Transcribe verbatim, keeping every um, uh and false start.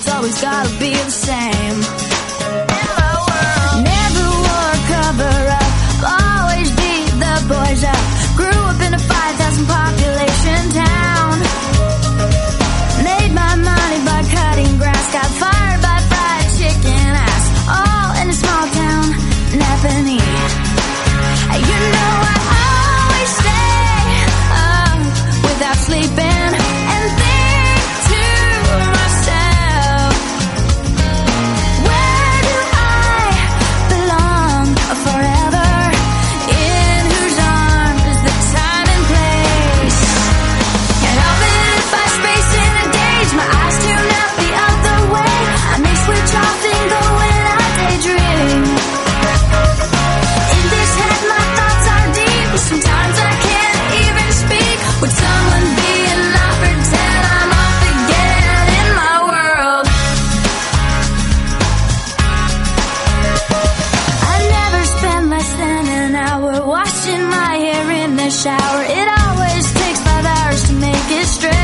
it's always gotta be the same. Never wore a cover-up, always beat the boys up. Grew up in a five thousand population town. Made my money by cutting grass, got fired by fried chicken ass. All in a small town, Napanee. You know I always stay up without sleeping and think to myself, where do I belong forever? In whose arms is the time and place? And I'll if I space in a daze, my eyes tune out the other way. I may switch off and go when I daydream. In this head my thoughts are deep, sometimes I can't even speak. Would someone be enough? Pretend I'm off again in my world. I never spend less than an hour washing my hair in the shower. It always takes five hours to make it straight.